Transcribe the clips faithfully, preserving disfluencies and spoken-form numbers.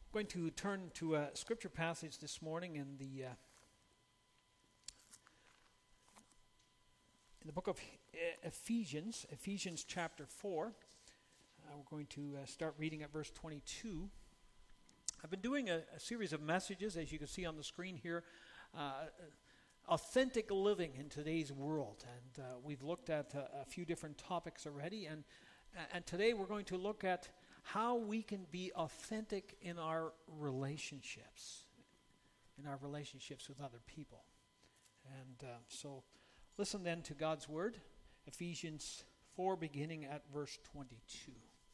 I'm going to turn to a scripture passage this morning in the uh, in the book of Ephesians, Ephesians chapter four. Uh, we're going to uh, start reading at verse twenty-two. I've been doing a, a series of messages, as you can see on the screen here, uh, authentic living in today's world, and uh, we've looked at a, a few different topics already, and and today we're going to look at how we can be authentic in our relationships, in our relationships with other people. And uh, so listen then to God's word, Ephesians four, beginning at verse twenty-two.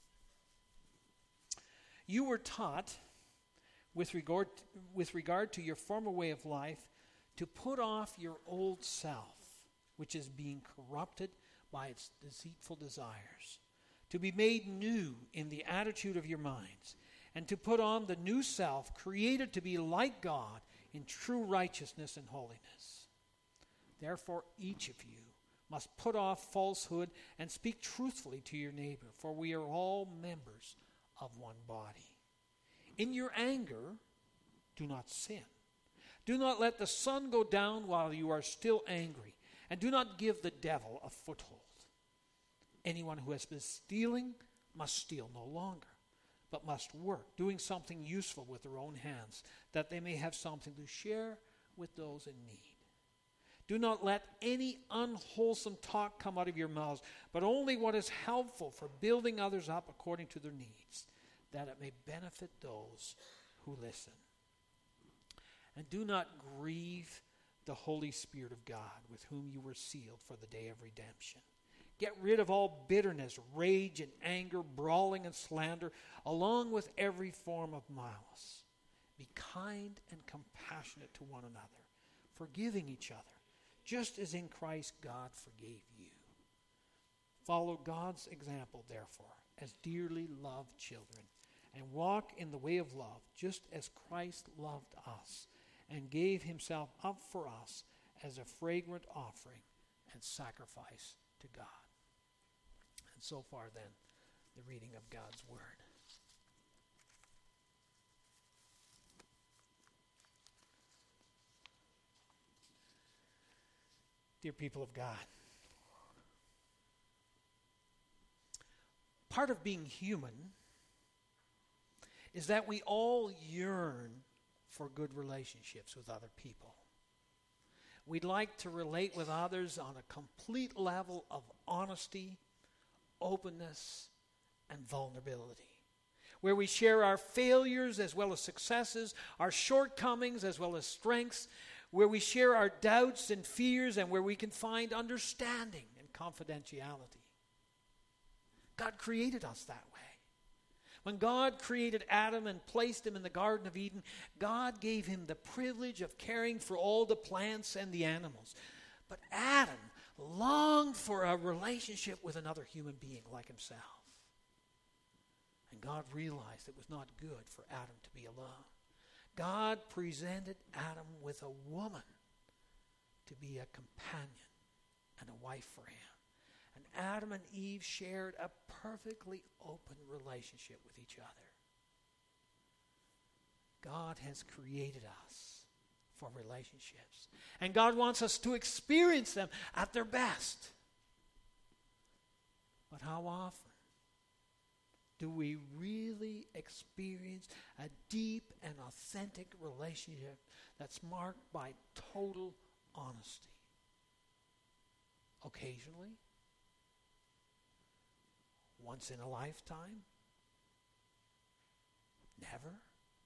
You were taught, with regard, with regard to your former way of life, to put off your old self, which is being corrupted by its deceitful desires, to be made new in the attitude of your minds, and to put on the new self, created to be like God in true righteousness and holiness. Therefore, each of you must put off falsehood and speak truthfully to your neighbor, for we are all members of one body. In your anger, do not sin. Do not let the sun go down while you are still angry, and do not give the devil a foothold. Anyone who has been stealing must steal no longer, but must work, doing something useful with their own hands, that they may have something to share with those in need. Do not let any unwholesome talk come out of your mouths, but only what is helpful for building others up according to their needs, that it may benefit those who listen. And do not grieve the Holy Spirit of God, with whom you were sealed for the day of redemption. Get rid of all bitterness, rage, and anger, brawling and slander, along with every form of malice. Be kind and compassionate to one another, forgiving each other, just as in Christ God forgave you. Follow God's example, therefore, as dearly loved children, and walk in the way of love, just as Christ loved us, and gave himself up for us as a fragrant offering and sacrifice to God. And so far then, the reading of God's word. Dear people of God, part of being human is that we all yearn for good relationships with other people. We'd like to relate with others on a complete level of honesty, openness, and vulnerability, where we share our failures as well as successes, our shortcomings as well as strengths, where we share our doubts and fears, and where we can find understanding and confidentiality. God created us that way. When God created Adam and placed him in the Garden of Eden, God gave him the privilege of caring for all the plants and the animals. But Adam longed for a relationship with another human being like himself. And God realized it was not good for Adam to be alone. God presented Adam with a woman to be a companion and a wife for him. And Adam and Eve shared a perfectly open relationship with each other. God has created us for relationships. And God wants us to experience them at their best. But how often do we really experience a deep and authentic relationship that's marked by total honesty? Occasionally. Once in a lifetime? Never?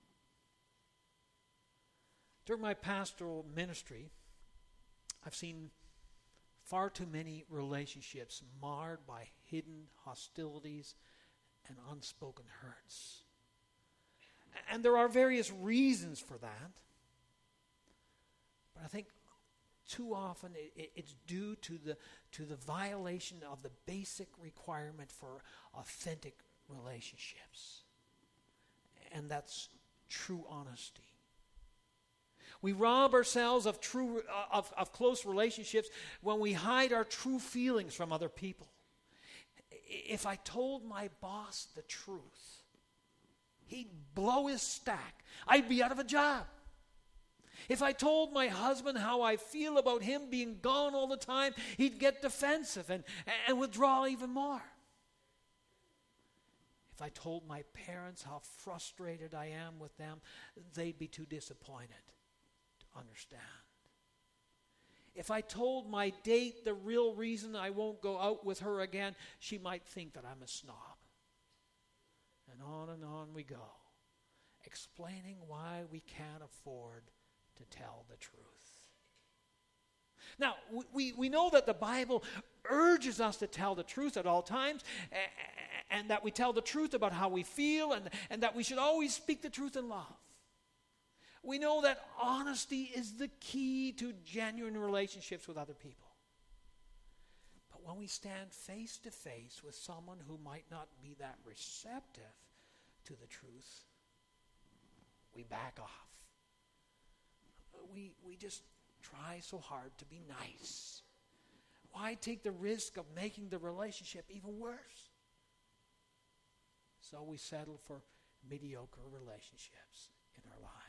During my pastoral ministry, I've seen far too many relationships marred by hidden hostilities and unspoken hurts. And there are various reasons for that. But I think too often it, it, it's due to the, to the violation of the basic requirement for authentic relationships. And that's true honesty. We rob ourselves of true of, of close relationships when we hide our true feelings from other people. If I told my boss the truth, he'd blow his stack. I'd be out of a job. If I told my husband how I feel about him being gone all the time, he'd get defensive and, and withdraw even more. If I told my parents how frustrated I am with them, they'd be too disappointed to understand. If I told my date the real reason I won't go out with her again, she might think that I'm a snob. And on and on we go, explaining why we can't afford to tell the truth. Now, we, we know that the Bible urges us to tell the truth at all times, and that we tell the truth about how we feel, and, and that we should always speak the truth in love. We know that honesty is the key to genuine relationships with other people. But when we stand face to face with someone who might not be that receptive to the truth, we back off. We, we just try so hard to be nice. Why take the risk of making the relationship even worse? So we settle for mediocre relationships in our lives.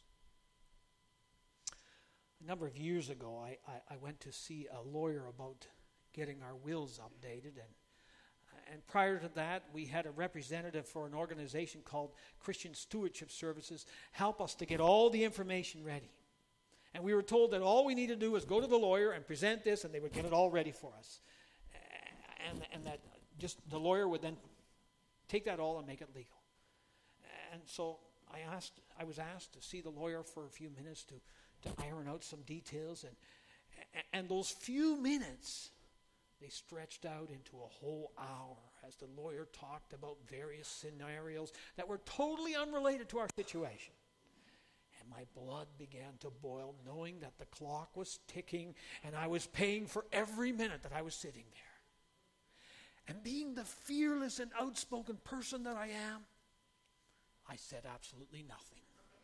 A number of years ago, I, I, I went to see a lawyer about getting our wills updated. And, and prior to that, we had a representative for an organization called Christian Stewardship Services help us to get all the information ready. And we were told that all we needed to do was go to the lawyer and present this, and they would get it all ready for us. And, and that just the lawyer would then take that all and make it legal. And so I asked, I was asked to see the lawyer for a few minutes to, to iron out some details. And, and those few minutes, they stretched out into a whole hour as the lawyer talked about various scenarios that were totally unrelated to our situation. And my blood began to boil, knowing that the clock was ticking and I was paying for every minute that I was sitting there. And being the fearless and outspoken person that I am, I said absolutely nothing.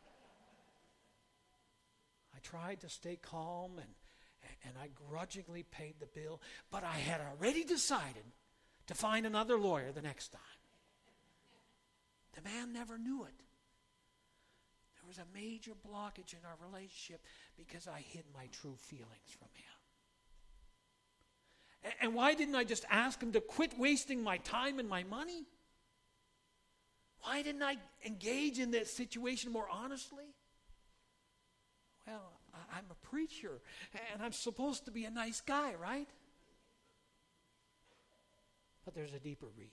I tried to stay calm and, and I grudgingly paid the bill, but I had already decided to find another lawyer the next time. The man never knew it. There was a major blockage in our relationship because I hid my true feelings from him. And, and why didn't I just ask him to quit wasting my time and my money? Why didn't I engage in this situation more honestly? Well, I, I'm a preacher, and I'm supposed to be a nice guy, right? But there's a deeper reason.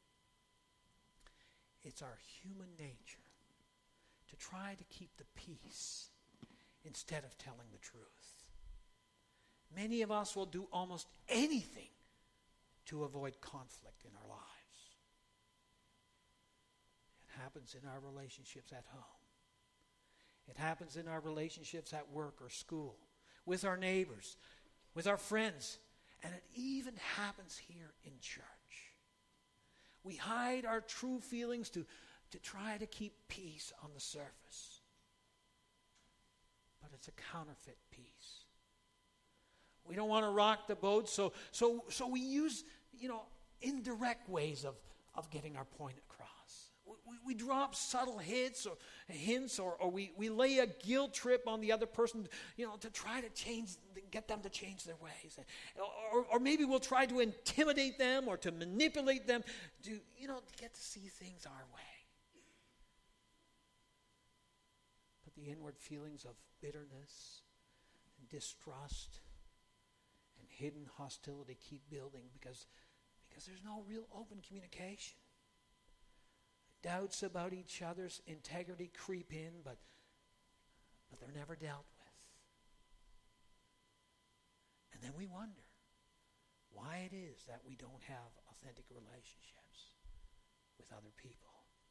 It's our human nature to try to keep the peace instead of telling the truth. Many of us will do almost anything to avoid conflict in our lives. It happens in our relationships at home. It happens in our relationships at work or school, with our neighbors, with our friends, and it even happens here in church. We hide our true feelings to to try to keep peace on the surface. But it's a counterfeit peace. We don't want to rock the boat, so so so we use, you know, indirect ways of, of getting our point across. We, we, we drop subtle hits or hints, or, or we, we lay a guilt trip on the other person, you know, to try to change, get them to change their ways. Or, or maybe we'll try to intimidate them or to manipulate them to, you know, to get to see things our way. The inward feelings of bitterness and distrust and hidden hostility keep building because, because there's no real open communication. Doubts about each other's integrity creep in, but, but they're never dealt with. And then we wonder why it is that we don't have authentic relationships with other people.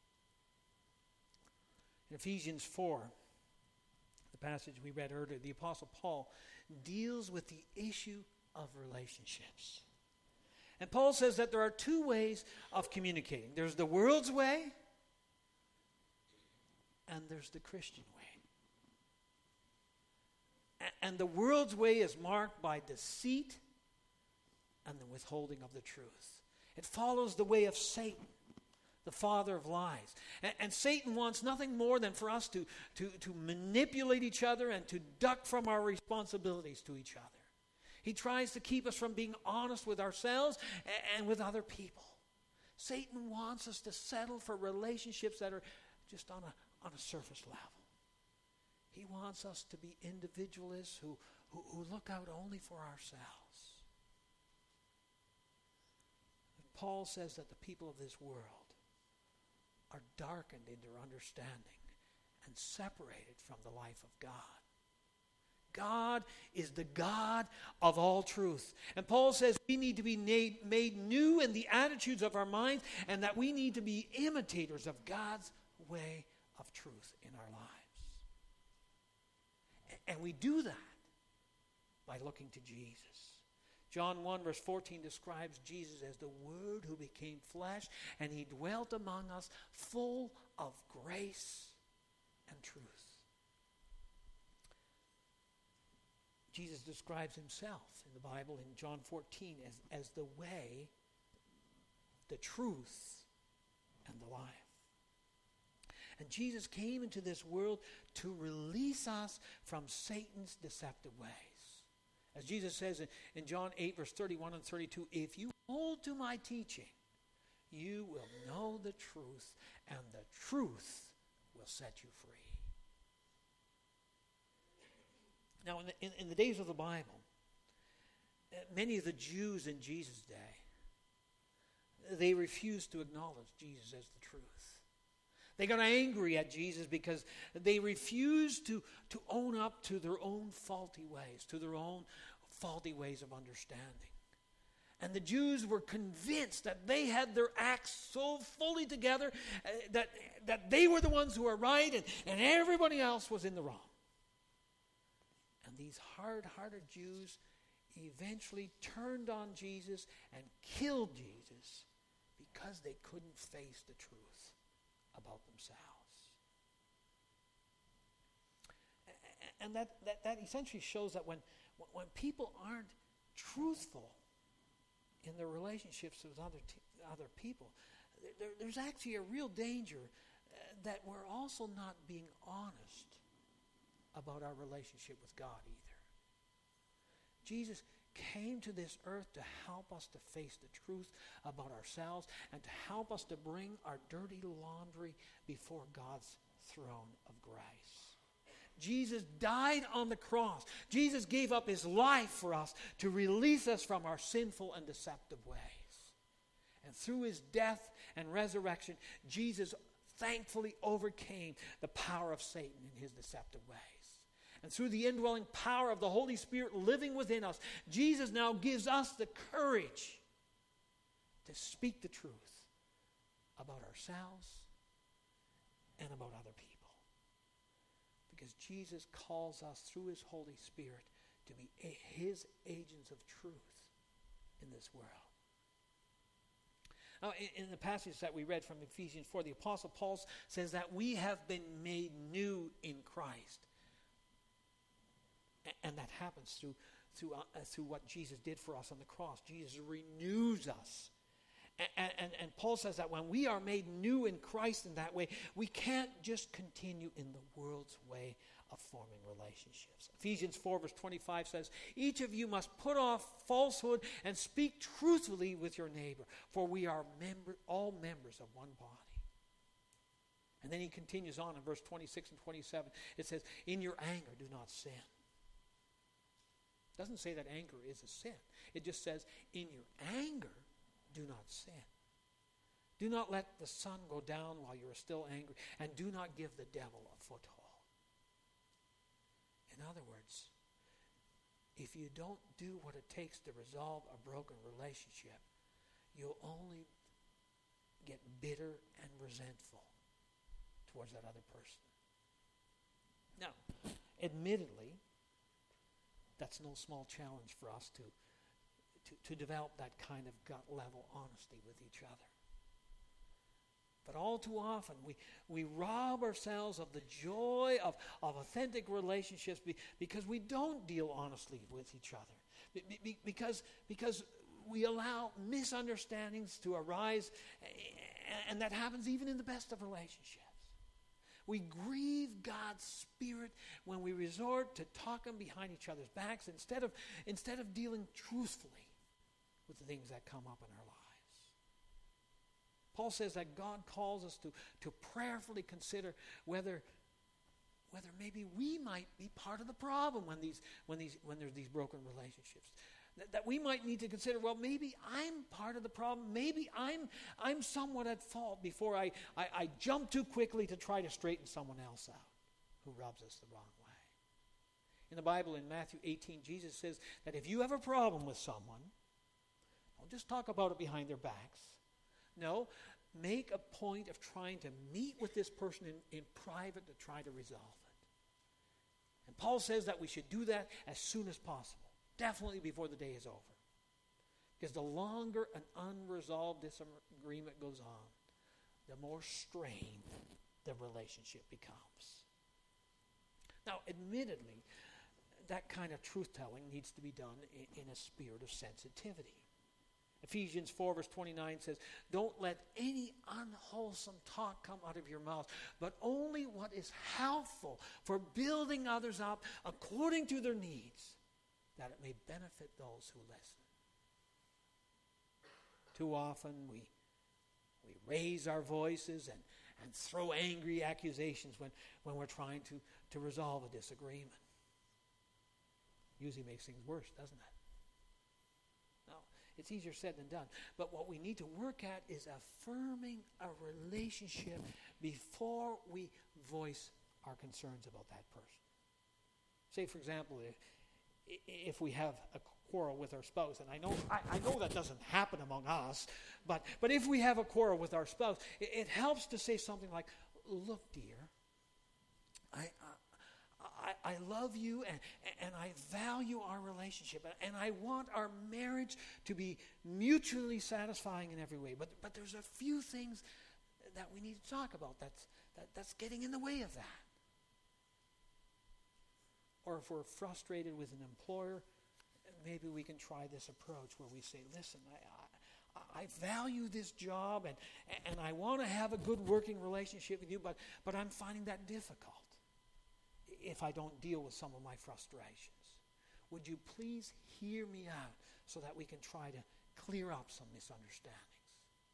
In Ephesians four, the passage we read earlier, the Apostle Paul deals with the issue of relationships. And Paul says that there are two ways of communicating. There's the world's way, and there's the Christian way. A- and the world's way is marked by deceit and the withholding of the truth. It follows the way of Satan, the father of lies. And, and Satan wants nothing more than for us to, to, to manipulate each other and to duck from our responsibilities to each other. He tries to keep us from being honest with ourselves and, and with other people. Satan wants us to settle for relationships that are just on a, on a surface level. He wants us to be individualists who, who, who look out only for ourselves. Paul says that the people of this world are darkened in their understanding and separated from the life of God. God is the God of all truth. And Paul says we need to be made, made new in the attitudes of our minds, and that we need to be imitators of God's way of truth in our lives. And we do that by looking to Jesus. John one verse fourteen describes Jesus as the Word who became flesh, and he dwelt among us full of grace and truth. Jesus describes himself in the Bible in John fourteen as, as the way, the truth, and the life. And Jesus came into this world to release us from Satan's deceptive ways. As Jesus says in, in John eight, verse thirty-one and thirty-two, if you hold to my teaching, you will know the truth, and the truth will set you free. Now, in the, in, in the days of the Bible, uh, many of the Jews in Jesus' day, they refused to acknowledge Jesus as the truth. They got angry at Jesus because they refused to, to own up to their own faulty ways, to their own faulty ways of understanding. And the Jews were convinced that they had their acts so fully together uh, that, that they were the ones who were right and, and everybody else was in the wrong. And these hard-hearted Jews eventually turned on Jesus and killed Jesus because they couldn't face the truth about themselves. And that, that, that essentially shows that when, when people aren't truthful in their relationships with other, t- other people, there, there's actually a real danger uh, that we're also not being honest about our relationship with God either. Jesus came to this earth to help us to face the truth about ourselves and to help us to bring our dirty laundry before God's throne of grace. Jesus died on the cross. Jesus gave up his life for us to release us from our sinful and deceptive ways. And through his death and resurrection, Jesus thankfully overcame the power of Satan in his deceptive ways. And through the indwelling power of the Holy Spirit living within us, Jesus now gives us the courage to speak the truth about ourselves and about other people. Because Jesus calls us through his Holy Spirit to be a, his agents of truth in this world. Now, in, in the passage that we read from Ephesians four, the Apostle Paul says that we have been made new in Christ. And that happens through through, uh, through what Jesus did for us on the cross. Jesus renews us. And, and, and Paul says that when we are made new in Christ in that way, we can't just continue in the world's way of forming relationships. Ephesians four verse twenty-five says, each of you must put off falsehood and speak truthfully with your neighbor, for we are member, all members of one body. And then he continues on in verse twenty-six and twenty-seven. It says, in your anger do not sin. It doesn't say that anger is a sin. It just says, in your anger, do not sin. Do not let the sun go down while you are still angry, and do not give the devil a foothold. In other words, if you don't do what it takes to resolve a broken relationship, you'll only get bitter and resentful towards that other person. Now, admittedly, that's no small challenge for us to, to, to develop that kind of gut-level honesty with each other. But all too often, we, we rob ourselves of the joy of, of authentic relationships be, because we don't deal honestly with each other. Be, be, because, because we allow misunderstandings to arise, and that happens even in the best of relationships. We grieve God's Spirit when we resort to talking behind each other's backs instead of, instead of dealing truthfully with the things that come up in our lives. Paul says that God calls us to, to prayerfully consider whether, whether maybe we might be part of the problem when, these, when, these, when there's these broken relationships. That we might need to consider, well, maybe I'm part of the problem. Maybe I'm I'm somewhat at fault before I, I, I jump too quickly to try to straighten someone else out who rubs us the wrong way. In the Bible, in Matthew eighteen, Jesus says that if you have a problem with someone, don't just talk about it behind their backs. No, make a point of trying to meet with this person in, in private to try to resolve it. And Paul says that we should do that as soon as possible. Definitely before the day is over. Because the longer an unresolved disagreement goes on, the more strained the relationship becomes. Now, admittedly, that kind of truth-telling needs to be done in, in a spirit of sensitivity. Ephesians four verse twenty-nine says, don't let any unwholesome talk come out of your mouth, but only what is helpful for building others up according to their needs, that it may benefit those who listen. Too often we we raise our voices and, and throw angry accusations when, when we're trying to, to resolve a disagreement. Usually makes things worse, doesn't it? Now, it's easier said than done. But what we need to work at is affirming a relationship before we voice our concerns about that person. Say, for example, if If we have a quarrel with our spouse, and I know I, I know that doesn't happen among us, but, but if we have a quarrel with our spouse, it, it helps to say something like, look, dear, I, I, I love you and, and I value our relationship, and I want our marriage to be mutually satisfying in every way, but, but there's a few things that we need to talk about that's, that, that's getting in the way of that. Or if we're frustrated with an employer, maybe we can try this approach where we say, listen, I, I, I value this job and, and I want to have a good working relationship with you, but, but I'm finding that difficult if I don't deal with some of my frustrations. Would you please hear me out so that we can try to clear up some misunderstandings?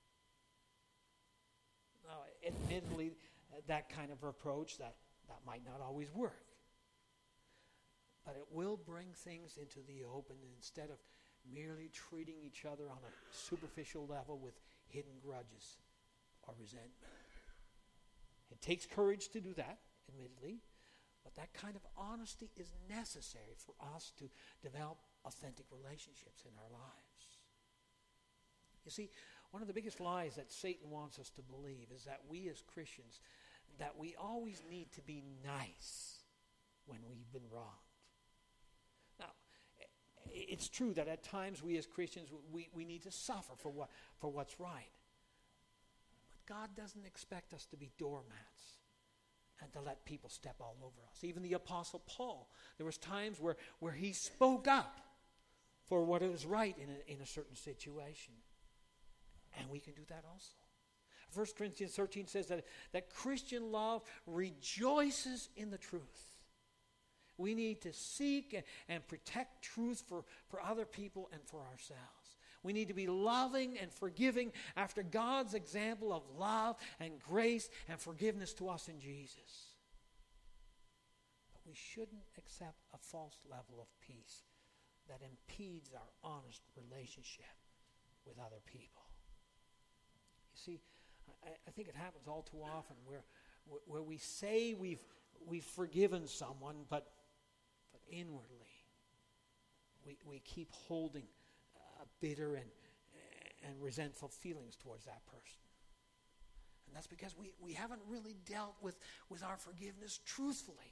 Now, admittedly, that kind of approach, that, that might not always work. But it will bring things into the open instead of merely treating each other on a superficial level with hidden grudges or resentment. It takes courage to do that, admittedly, but that kind of honesty is necessary for us to develop authentic relationships in our lives. You see, one of the biggest lies that Satan wants us to believe is that we as Christians, that we always need to be nice when we've been wronged. Now, it's true that at times we as Christians, we, we need to suffer for what for what's right. But God doesn't expect us to be doormats and to let people step all over us. Even the Apostle Paul, there was times where, where he spoke up for what is right in a, in a certain situation. And we can do that also. First Corinthians thirteen says that, that Christian love rejoices in the truth. We need to seek and, and protect truth for, for other people and for ourselves. We need to be loving and forgiving after God's example of love and grace and forgiveness to us in Jesus. But we shouldn't accept a false level of peace that impedes our honest relationship with other people. You see, I, I think it happens all too often where, where we say we've, we've forgiven someone, but But inwardly, we, we keep holding uh, bitter and, and resentful feelings towards that person. And that's because we, we haven't really dealt with, with our forgiveness truthfully.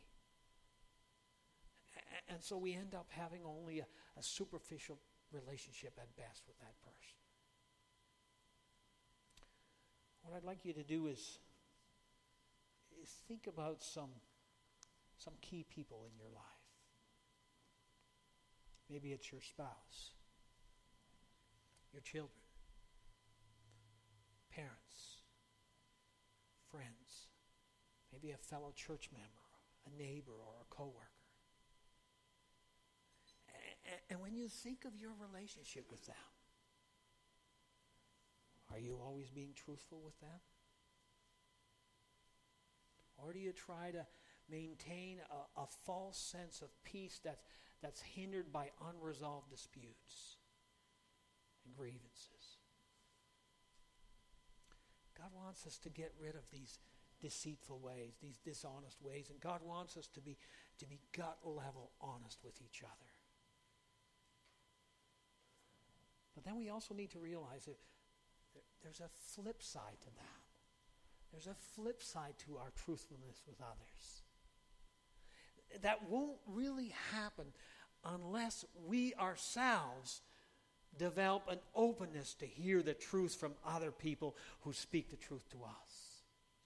A- and so we end up having only a, a superficial relationship at best with that person. What I'd like you to do is, is think about some, some key people in your life. Maybe it's your spouse. your children, parents, friends, maybe a fellow church member, a neighbor, or a coworker. And, and when you think of your relationship with them, are you always being truthful with them? Or do you try to maintain a, a false sense of peace that's, that's hindered by unresolved disputes and grievances? God wants us to get rid of these deceitful ways, these dishonest ways, and God wants us to be, to be gut-level honest with each other. But then we also need to realize that there's a flip side to that. There's a flip side to our truthfulness with others. That won't really happen unless we ourselves develop an openness to hear the truth from other people who speak the truth to us.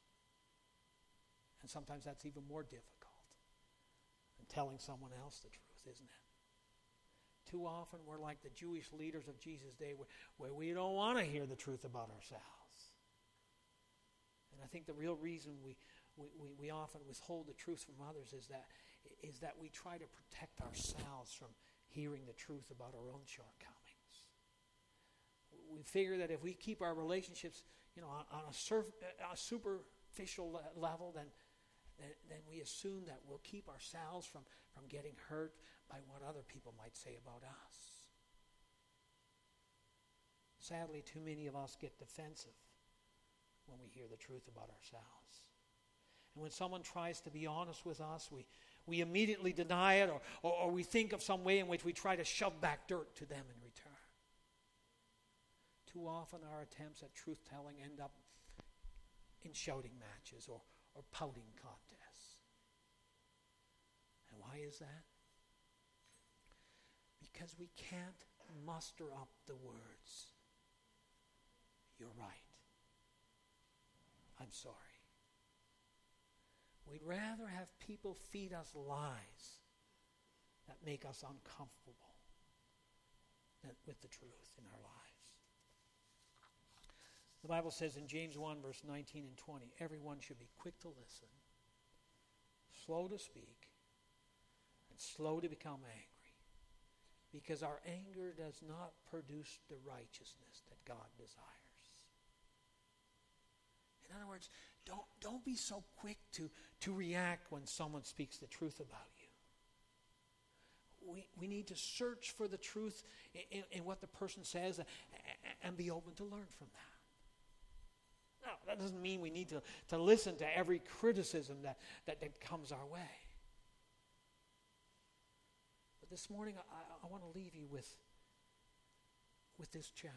And sometimes that's even more difficult than telling someone else the truth, isn't it? Too often we're like the Jewish leaders of Jesus' day where, where we don't want to hear the truth about ourselves. And I think the real reason we, we, we, we often withhold the truth from others is that, is that we try to protect ourselves from hearing the truth about our own shortcomings. We figure that if we keep our relationships, you know, on, on a, surf, a superficial le- level, then, then then we assume that we'll keep ourselves from, from getting hurt by what other people might say about us. Sadly, too many of us get defensive when we hear the truth about ourselves. And when someone tries to be honest with us, we, we immediately deny it, or, or, or we think of some way in which we try to shove back dirt to them in return. Too often our attempts at truth-telling end up in shouting matches or, or pouting contests. And why is that? Because we can't muster up the words, "You're right. I'm sorry." We'd rather have people feed us lies that make us uncomfortable than with the truth in our lives. The Bible says in James one, verse nineteen and twenty, everyone should be quick to listen, slow to speak, and slow to become angry, because our anger does not produce the righteousness that God desires. In other words, don't, don't be so quick to, to react when someone speaks the truth about you. We, we need to search for the truth in, in what the person says and, and be open to learn from that. Now, that doesn't mean we need to, to listen to every criticism that, that, that comes our way. But this morning, I, I want to leave you with, with this challenge.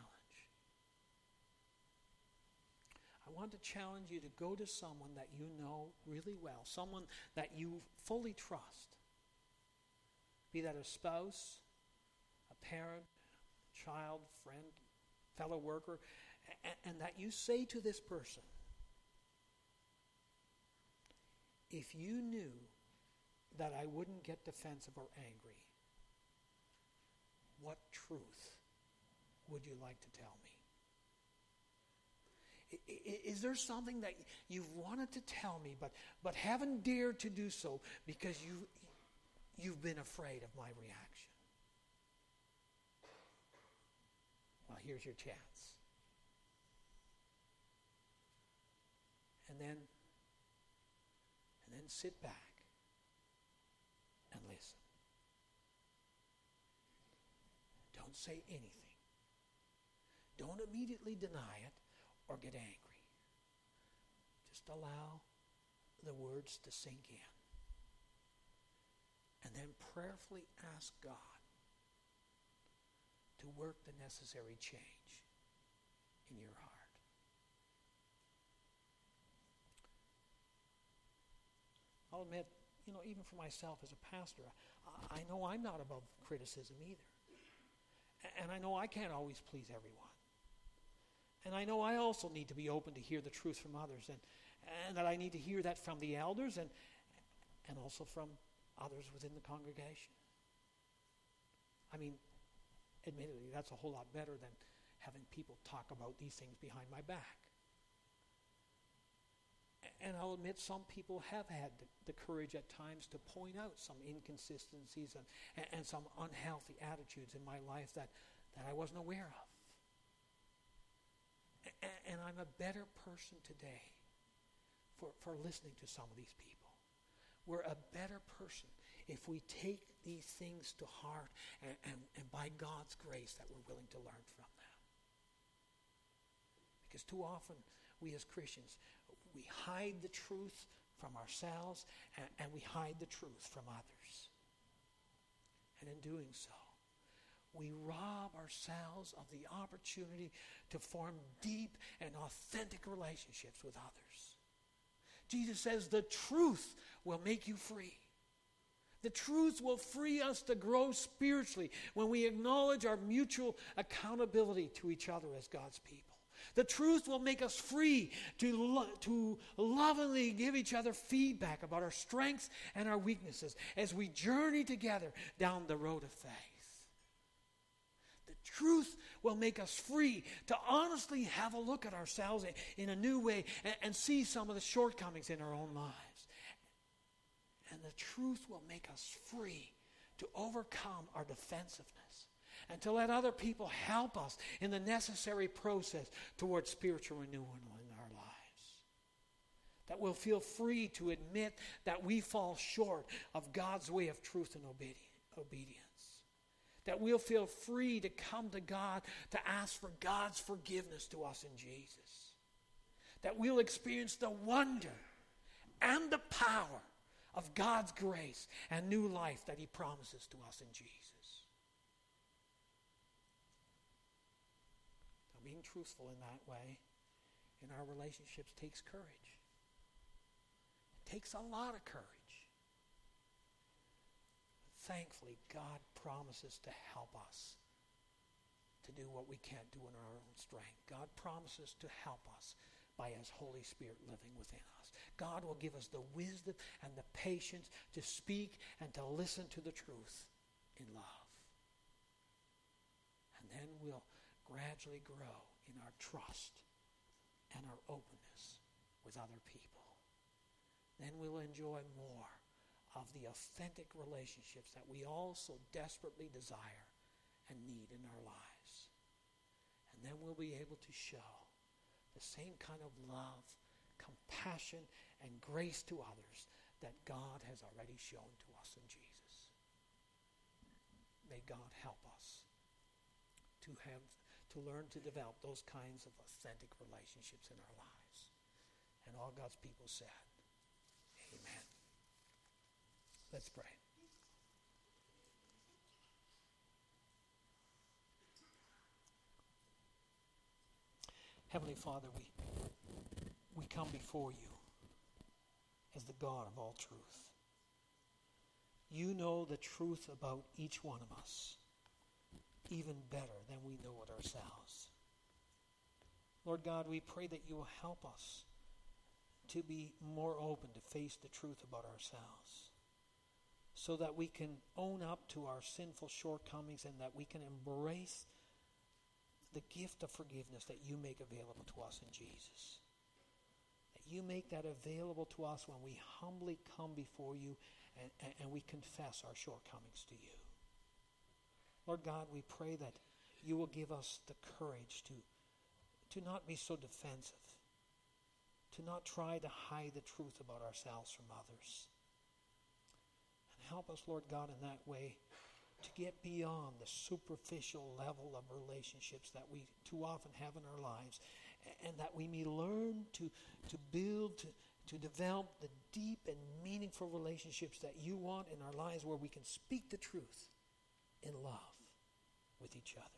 I want to challenge you to go to someone that you know really well, someone that you fully trust. Be that a spouse, a parent, child, friend, fellow worker, and, and that you say to this person, if you knew that I wouldn't get defensive or angry, what truth would you like to tell me? Is there something that you've wanted to tell me but, but haven't dared to do so because you, you've been afraid of my reaction? Well, here's your chance. And then, and then sit back and listen. Don't say anything. Don't immediately deny it or get angry. Just allow the words to sink in. And then prayerfully ask God to work the necessary change in your heart. I'll admit, you know, even for myself as a pastor, I, I know I'm not above criticism either. And I know I can't always please everyone. And I know I also need to be open to hear the truth from others, and, and that I need to hear that from the elders and, and also from others within the congregation. I mean, admittedly, that's a whole lot better than having people talk about these things behind my back. And I'll admit some people have had the, the courage at times to point out some inconsistencies and, and, and some unhealthy attitudes in my life that, that I wasn't aware of. And, and I'm a better person today for, for listening to some of these people. We're a better person if we take these things to heart and, and, and by God's grace that we're willing to learn from them. Because too often we as Christians, we hide the truth from ourselves and, and we hide the truth from others. And in doing so, we rob ourselves of the opportunity to form deep and authentic relationships with others. Jesus says the truth will make you free. The truth will free us to grow spiritually when we acknowledge our mutual accountability to each other as God's people. The truth will make us free to, lo- to lovingly give each other feedback about our strengths and our weaknesses as we journey together down the road of faith. The truth will make us free to honestly have a look at ourselves in a new way and, and see some of the shortcomings in our own lives. And the truth will make us free to overcome our defensiveness and to let other people help us in the necessary process towards spiritual renewal in our lives. That we'll feel free to admit that we fall short of God's way of truth and obedience. That we'll feel free to come to God to ask for God's forgiveness to us in Jesus. That we'll experience the wonder and the power of God's grace and new life that He promises to us in Jesus. Now, being truthful in that way in our relationships takes courage. It takes a lot of courage. Thankfully, God promises to help us to do what we can't do in our own strength. God promises to help us by His Holy Spirit living within us. God will give us the wisdom and the patience to speak and to listen to the truth in love. And then we'll gradually grow in our trust and our openness with other people. Then we'll enjoy more of the authentic relationships that we all so desperately desire and need in our lives. And then we'll be able to show the same kind of love, compassion, and grace to others that God has already shown to us in Jesus. May God help us to have to learn to develop those kinds of authentic relationships in our lives. And all God's people said, amen. Let's pray. Heavenly Father, we, we come before you as the God of all truth. You know the truth about each one of us even better than we know it ourselves. Lord God, we pray that you will help us to be more open to face the truth about ourselves, so that we can own up to our sinful shortcomings and that we can embrace the gift of forgiveness that you make available to us in Jesus. That you make that available to us when we humbly come before you and, and, and we confess our shortcomings to you. Lord God, we pray that you will give us the courage to, to not be so defensive, to not try to hide the truth about ourselves from others. And help us, Lord God, in that way to get beyond the superficial level of relationships that we too often have in our lives, and that we may learn to, to build, to, to develop the deep and meaningful relationships that you want in our lives, where we can speak the truth in love with each other.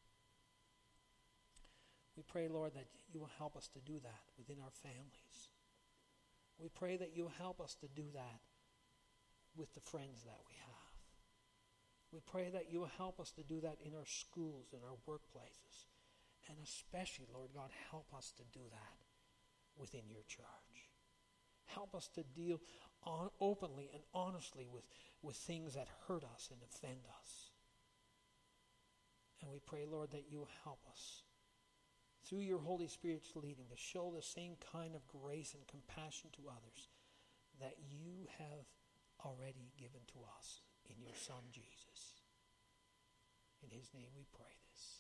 We pray, Lord, that you will help us to do that within our families. We pray that you will help us to do that with the friends that we have. We pray that you will help us to do that in our schools, in our workplaces. And especially, Lord God, help us to do that within your church. Help us to deal on, openly and honestly with, with things that hurt us and offend us. And we pray, Lord, that you will help us through your Holy Spirit's leading, to show the same kind of grace and compassion to others that you have already given to us in your Son, Jesus. In his name we pray this.